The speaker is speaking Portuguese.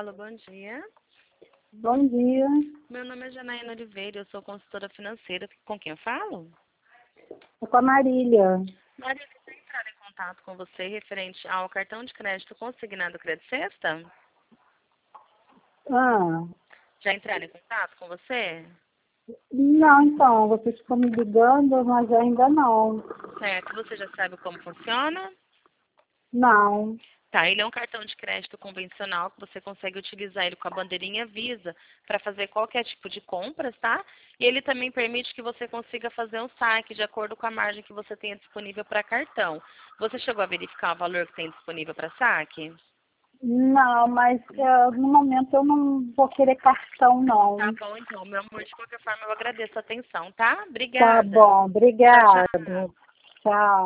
Alô, bom dia. Bom dia. Meu nome é Janaína Oliveira, eu sou consultora financeira. Com quem eu falo? É com a Marília. Maria, você entrar em contato com você referente ao cartão de crédito consignado Crédito Sexta? Ah, Já entraram em contato com você? não, então, vocês estão me ligando, mas ainda não. Certo, você já sabe como funciona? Não. Tá, ele é um cartão de crédito convencional que você consegue utilizar ele com a bandeirinha Visa para fazer qualquer tipo de compras, tá? E ele também permite que você consiga fazer um saque de acordo com a margem que você tenha disponível para cartão. Você chegou a verificar o valor que tem disponível para saque? Não, mas no momento eu não vou querer cartão, Tá não. bom, então, meu amor, de qualquer forma eu agradeço a atenção, tá? Tá Obrigada. bom, Tchau, obrigada. tchau. Tchau.